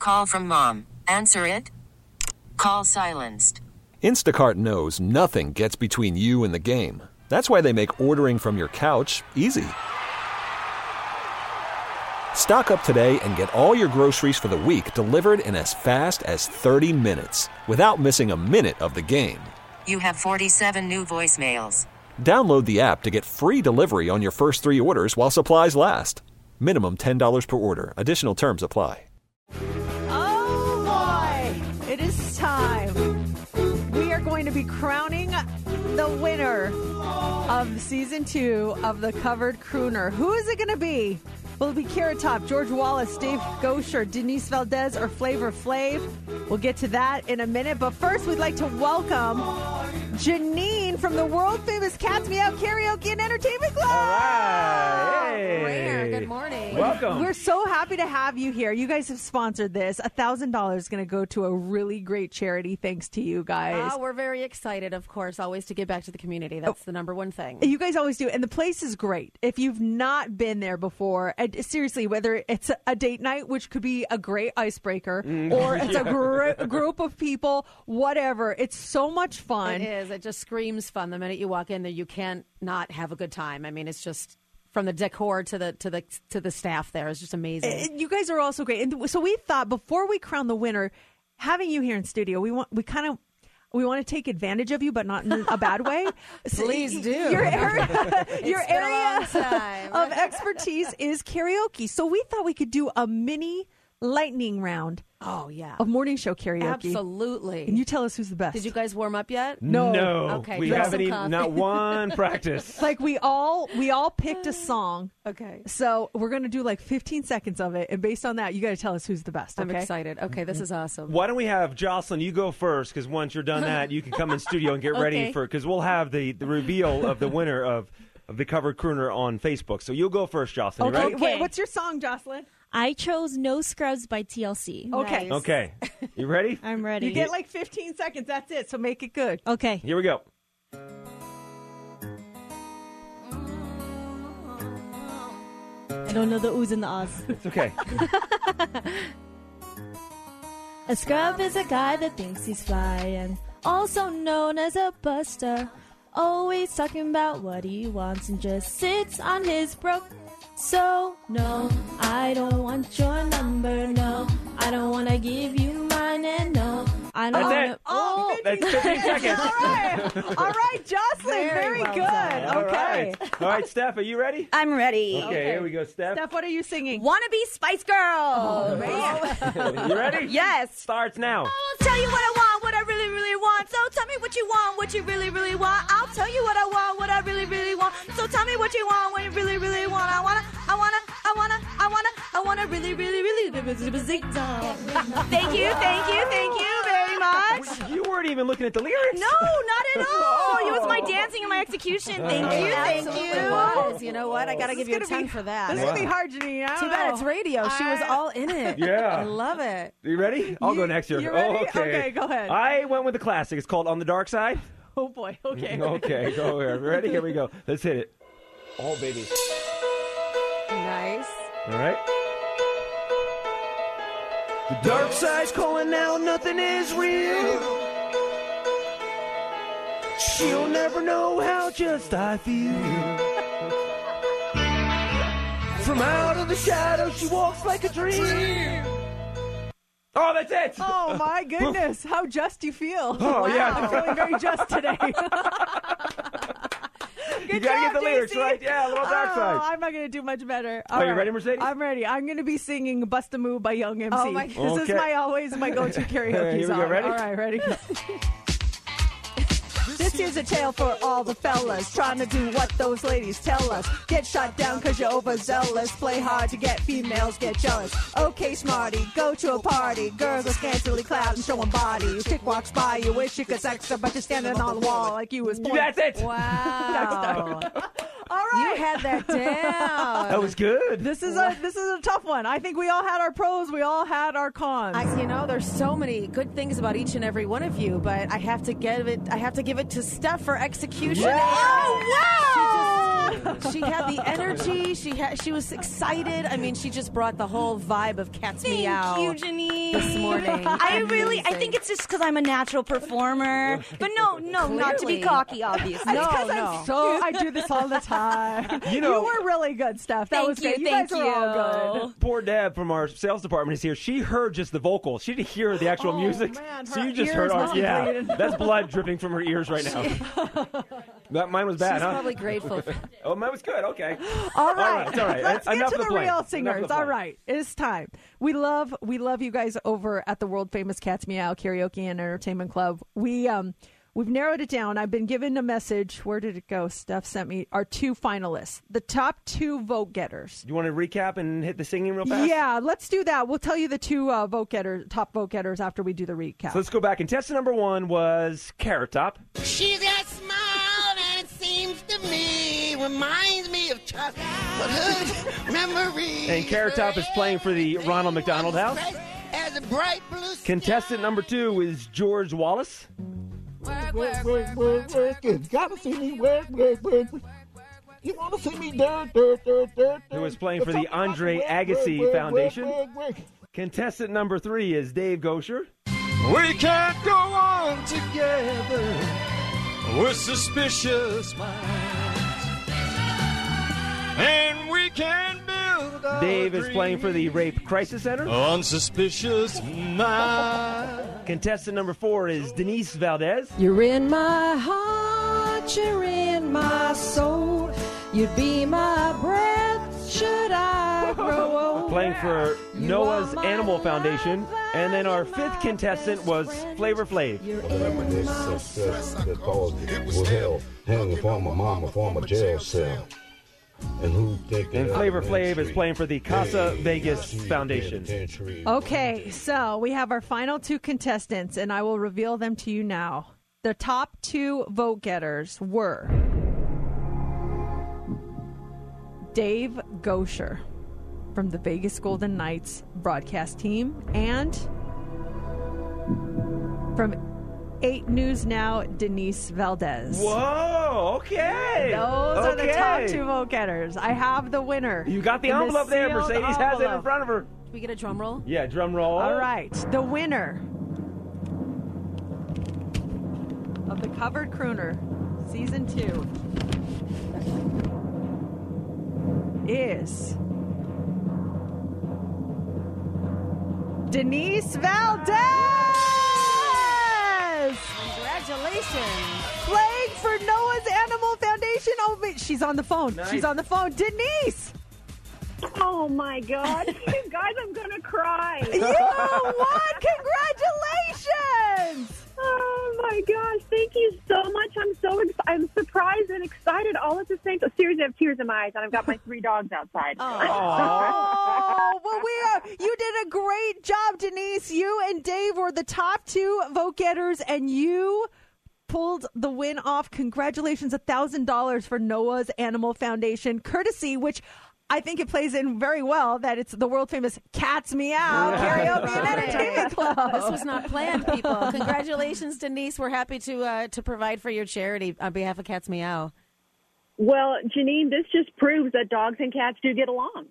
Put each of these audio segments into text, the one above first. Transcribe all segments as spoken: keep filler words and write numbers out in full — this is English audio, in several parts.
Call from mom. Answer it. Call silenced. Instacart knows nothing gets between you and the game. That's why they make ordering from your couch easy. Stock up today and get all your groceries for the week delivered in as fast as thirty minutes without missing a minute of the game. You have forty-seven new voicemails. Download the app to get free delivery on your first three orders while supplies last. Minimum ten dollars per order. Additional terms apply. Oh, boy. It is time. We are going to be crowning the winner of season two of the Covered Crooner. Who is it going to be? Will it be Carrot Top, George Wallace, Dave Gosher, Denise Valdez, or Flavor Flav? We'll get to that in a minute. But first, we'd like to welcome Janine from the world-famous Cats Meow Karaoke and Entertainment Club. All right. Hey. Rare. Good morning. Welcome. We're so happy to have you here. You guys have sponsored this. one thousand dollars is going to go to a really great charity thanks to you guys. Uh, we're very excited, of course, always to give back to the community. That's the number one thing. You guys always do. And the place is great. If you've not been there before, and seriously, whether it's a date night, which could be a great icebreaker, mm, or it's yeah. a gr- group of people, whatever, it's so much fun. It is. It just screams fun. The minute you walk in there, you can't not have a good time. I mean, it's just... From the decor to the to the to the staff there is just amazing. And you guys are also great. And so we thought before we crown the winner, having you here in studio, we want we kind of we want to take advantage of you, but not in a bad way. Please do. Your area, your It's been a area long time. of expertise is karaoke. So we thought we could do a mini lightning round. Oh, yeah. Of morning show karaoke. Absolutely. And you tell us who's the best. Did you guys warm up yet? No. No. Okay, we drink haven't some even, coffee. not one practice. Like we all we all picked a song. Okay. So we're going to do like fifteen seconds of it. And based on that, you got to tell us who's the best. I'm okay? excited. Okay, this is awesome. Why don't we have Jocelyn, you go first, because once you're done that, you can come in studio and get ready Okay. for, because we'll have the, the reveal of the winner of, of the Covered Crooner on Facebook. So you'll go first, Jocelyn. You Okay. ready? Wait, what's your song, Jocelyn? I chose No Scrubs by T L C. Okay. Nice. Okay. You ready? I'm ready. You get like fifteen seconds. That's it. So make it good. okay. Here we go. I don't know the oohs and the ahs. It's okay. A scrub is a guy that thinks he's fly and also known as a buster. Always talking about what he wants and just sits on his broke. So, no, I don't want your number, no. I don't want to give you mine, and no, I don't That's want it. to... Oh, That's fifteen seconds. All right. All right, Jocelyn. Very Very, well good. done. All Okay. right. All right, Steph, are you ready? I'm ready. Okay, here we go, Steph. Steph, what are you singing? Wannabe Spice Girl. Oh, man. You ready? Yes. Starts now. I'll tell you what I want, what I really, really want. So tell me what you want, what you really, really want. I'll tell you what I want, what I really, really want. So tell me what you want, what you really, really want. I wanna, I wanna, I wanna, I wanna, I wanna really, really, really. Thank you, thank you, thank you very much. You weren't even looking at the lyrics. No, not at all. It was my dancing and my execution. Thank you, thank Absolutely you. was. You know what? I got to This give is you a gonna ten be- for that. This is going to be hard, Janine. I don't Too bad know. it's radio. She was I- all in it. Yeah. I love it. You ready? I'll You- go next year. you ready? Oh, okay. Okay, go ahead. I went with the classic. It's called On the Dark Side. Oh, boy. Okay. Okay, go here. Ready? Here we go. Let's hit it. Oh, baby. Nice. All right. The dark side's calling out, nothing is real. She'll never know how just I feel. From out of the shadows, she walks like a dream. Oh, that's it. Oh, my goodness. How just you feel. Oh, Wow. yeah. I'm feeling very just today. You Good gotta job, get the lyrics J C. right. Yeah, a little dark Oh, side. I'm not going to do much better. Are you ready, Mercedes? I'm ready. I'm going to be singing Bust a Move by Young M C. Oh, my- This Okay. is my always my go-to karaoke Here we go. song. Ready? All right, ready? This here's a tale for all the fellas trying to do what those ladies tell us. Get shot down cause you're overzealous. Play hard to get females, get jealous. Okay, smarty, go to a party. Girls are scantily clad and showing bodies. Chick walks by, you wish you could sex her, but you're standing on the wall like you was born. That's it. Wow. All right. You had that down. That was good. This is a this is a tough one. I think we all had our pros. We all had our cons. I, you know, there's so many good things about each and every one of you, but I have to give it. I have to give it to Steph for execution. Yeah. Oh, wow. She just She had the energy. She had. She was excited. I mean, she just brought the whole vibe of Cat's Thank Meow you, Janine. this morning. I really, I Amazing. think it's just because I'm a natural performer. But no, no, not to be Clearly. cocky, obviously. No, Because no. I'm so I do this all the time. You know- were really good stuff. That Thank was you, good. You thank guys are all you. good. Poor Deb from our sales department is here. She heard just the vocals. She didn't hear the actual Oh, music. man, so her you just ears heard must our be yeah. bleeding. That's blood dripping from her ears right now. That mine was bad, She's huh? probably grateful. For, Oh, mine was good. Okay. All right, right, it's all right. Let's Enough get of to the the blame. real Enough of singers. the All blame. right, it's time. We love we love you guys over at the world famous Cat's Meow Karaoke and Entertainment Club. We um we've narrowed it down. I've been given a message. Where did it go? Steph sent me our two finalists, the top two vote getters. You want to recap and hit the singing real fast? Yeah, let's do that. We'll tell you the two uh, vote getters, top vote getters after we do the recap. So let's go back. Contestant number one was Carrot Top. She's got smile and it seems to me reminds me of childhood memories. And Carrot Top is playing for the Ronald McDonald House. As a bright blue sky. Contestant number two is George Wallace. Work, Work, work, work, work. You gotta see me work, work, work. You wanna see me dirt, dirt, dirt, dirt. Who is playing for the Something about Andre work, Agassi work, work, Foundation. work, work, work. Contestant number three is Dave Gosher. We can't go on together with suspicious minds, and we can build our Dave is playing for the Rape Crisis Center. on suspicious minds. Contestant number four is Denise Valdez. You're in my heart, you're in my soul. You'd be my breath, should I grow old. Playing for You Noah's are my Animal Foundation. lover, And then our you're fifth my contestant best was friend. Flavor Flav. You're Reminisce in my success that caused was hell, hanging from my mama from a jail cell. And who think And that Flavor Main Flav is Street? playing for the Casa Hey, Vegas I see Foundation. penitentiary. Okay, so we have our final two contestants, and I will reveal them to you now. The top two vote getters were Dave Gosher from the Vegas Golden Knights broadcast team, and from eight News Now, Denise Valdez. Whoa, okay. Those are the top Okay. two vote getters. I have the winner. You got the in envelope there. sealed Mercedes has it in envelope. front of her. Can we get a drum roll? Yeah, drum roll. All right, the winner of the Covered Crooner Season two is Denise Valdez! Congratulations. Playing for Noah's Animal Foundation. Oh, wait, she's on the phone. Nice. She's on the phone. Denise! Oh my God. You guys, I'm going to cry. You won! Congratulations! Oh my gosh. Thank you so much. I'm so ex- I'm surprised and excited all at the same time. Seriously, I have tears in my eyes, and I've got my three dogs outside. Oh, well, we are. You did a great job, Denise. You and Dave were the top two vote getters, and you pulled the win off. Congratulations, a thousand dollars for Noah's Animal Foundation, courtesy, which I think it plays in very well that it's the world famous Cat's Meow Karaoke and Entertainment Club. This was not planned, people. Congratulations, Denise. We're happy to uh, to provide for your charity on behalf of Cat's Meow. Well, Janine, this just proves that dogs and cats do get along.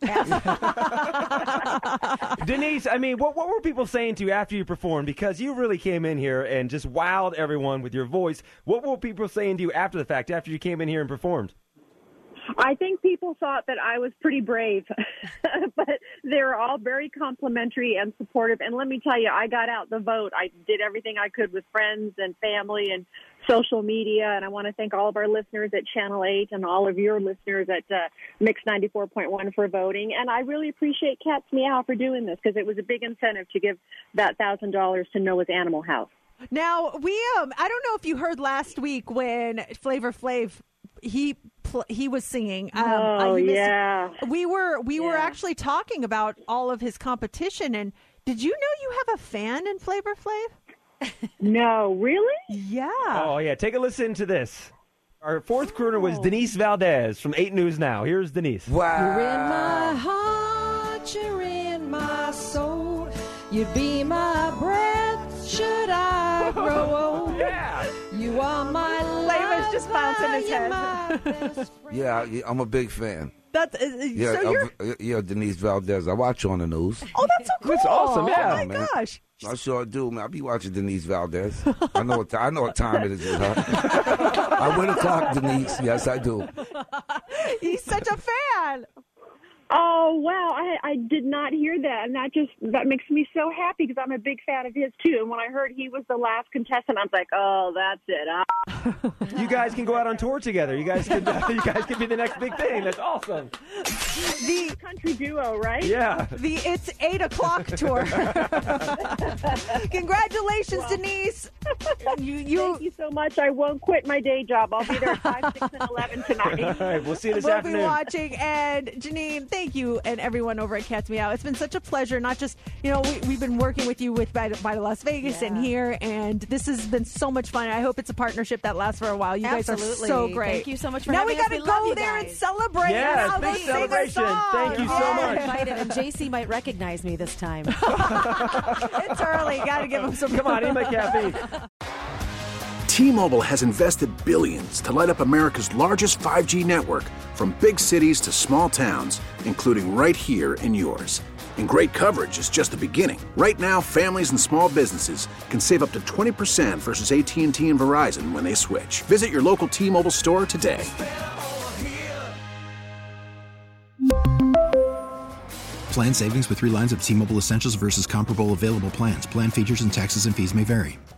Denise, I mean, what, what were people saying to you after you performed? Because you really came in here and just wowed everyone with your voice. What were people saying to you after the fact, after you came in here and performed? I think people thought that I was pretty brave, but they were all very complimentary and supportive. And let me tell you, I got out the vote. I did everything I could with friends and family and social media. And I want to thank all of our listeners at Channel eight and all of your listeners at uh, Mix ninety-four point one for voting. And I really appreciate Cat's Meow for doing this because it was a big incentive to give that one thousand dollars to Noah's Animal House. Now, we, um, I don't know if you heard last week when Flavor Flav, he pl- he was singing. Um, Oh, uh, you missed- yeah. We were we were Yeah. actually talking about all of his competition. And did you know you have a fan in Flavor Flav? No, really? Yeah. Oh, yeah. Take a listen to this. Our fourth crooner was Denise Valdez from eight News Now. Here's Denise. You're in my heart, you're in my soul. You'd be my breath, should I grow old. Yeah. You are my Flavor's just bouncing his head. Yeah, yeah, I'm a big fan. That's uh, Yeah, so you're. uh, yeah, Denise Valdez. I watch her on the news. Oh, that's so cool. That's awesome, yeah. Oh my man. gosh. I sure do, man. I be watching Denise Valdez. I know what ti- I know what time it is with her. I win the clock, Denise. Yes, I do. He's such a fan. Oh wow, I I did not hear that, and that just that makes me so happy because I'm a big fan of his too. And when I heard he was the last contestant, I was like, oh, that's it. Huh? You guys can go out on tour together. You guys can. You guys can be the next big thing. That's awesome. The country duo, right? Yeah. The It's eight o'clock tour. Congratulations, Well, Denise. You, you, Thank you so much. I won't quit my day job. I'll be there at five, six, and eleven tonight. All right, we'll see you this we'll afternoon. be watching. And Janine, thank you, and everyone over at Cats Meow. It's been such a pleasure. Not just, you know, we, we've been working with you with by, by Las Vegas Yeah. and here, and this has been so much fun. I hope it's a partnership that lasts for a while. You guys Absolutely. are so great. Thank you so much for now having we us. gotta We love go you there guys. and celebrate. Yes, and I'll big go sing a celebration. song. Thank you so You're much. invited, and J C might recognize me this time. It's early. Got to give him some. Come on, eat my caffeine. T-Mobile has invested billions to light up America's largest five G network, from big cities to small towns, including right here in yours. And great coverage is just the beginning. Right now, families and small businesses can save up to twenty percent versus A T and T and Verizon when they switch. Visit your local T-Mobile store today. Plan savings with three lines of T-Mobile Essentials versus comparable available plans. Plan features and taxes and fees may vary.